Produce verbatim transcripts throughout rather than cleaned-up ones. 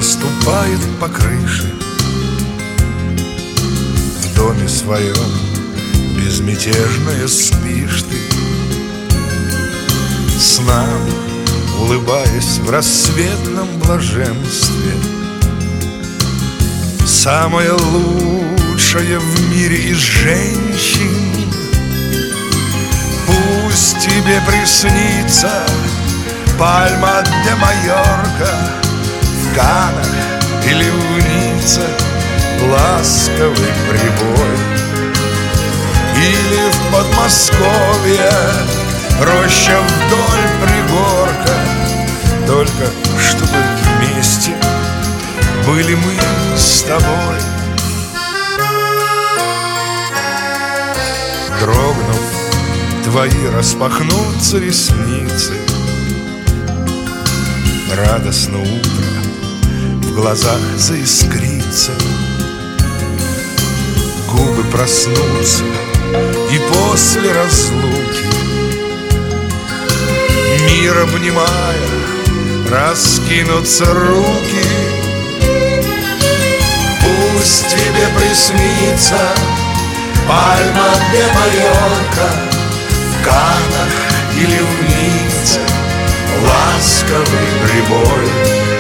ступает по крыше. В доме своем безмятежная спишь ты, снам улыбаясь в рассветном блаженстве. Самая лучшая в мире из женщин, пусть тебе приснится Пальма де Майорка в Каннах или в Ницце ласковый прибой, или в Подмосковье роща вдоль пригорка, только чтобы вместе были мы с тобой. Дрогнув, твои распахнутся ресницы, радостно утро в глазах заискрится, губы проснутся, и после разлуки мир обнимая раскинутся руки. Пусть тебе приснится Пальма де Майорка в Каннах или в Ницце ласковый прибой,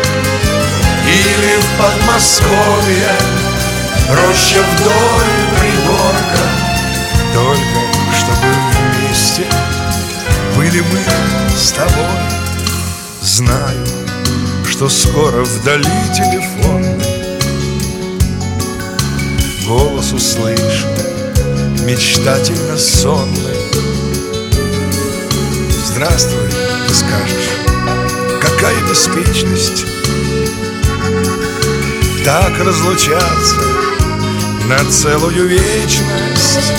или в Подмосковье роща вдоль пригорка, только чтобы вместе были мы с тобой. Знаю, что скоро вдали телефонный голос услышу, мечтательно сонный. Здравствуй, ты скажешь, какая беспечность так разлучаться на целую вечность.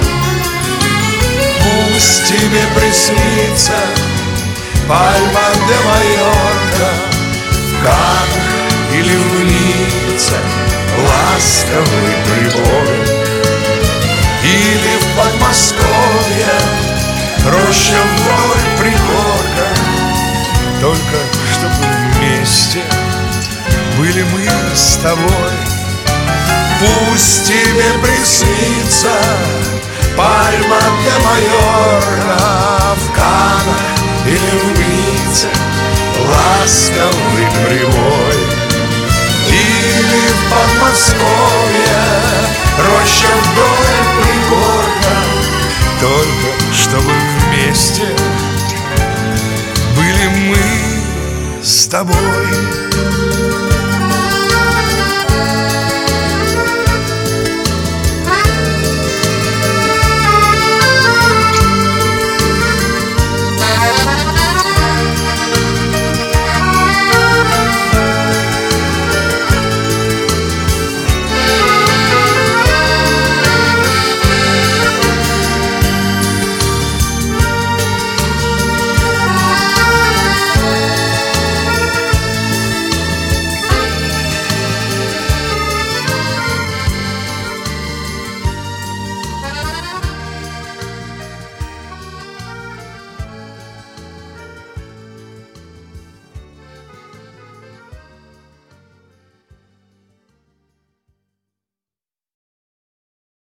Пусть тебе приснится Пальма де Майорка в Каннах или в Ницце ласковый прибой, или в Подмосковье роща вдоль пригорка, только чтобы вместе были мы с тобой. Пусть тебе приснится Пальма де Майорка в Каннах или в Ницце ласковый прибой, или в Подмосковье роща вдоль пригорка, только чтобы вместе были мы с тобой.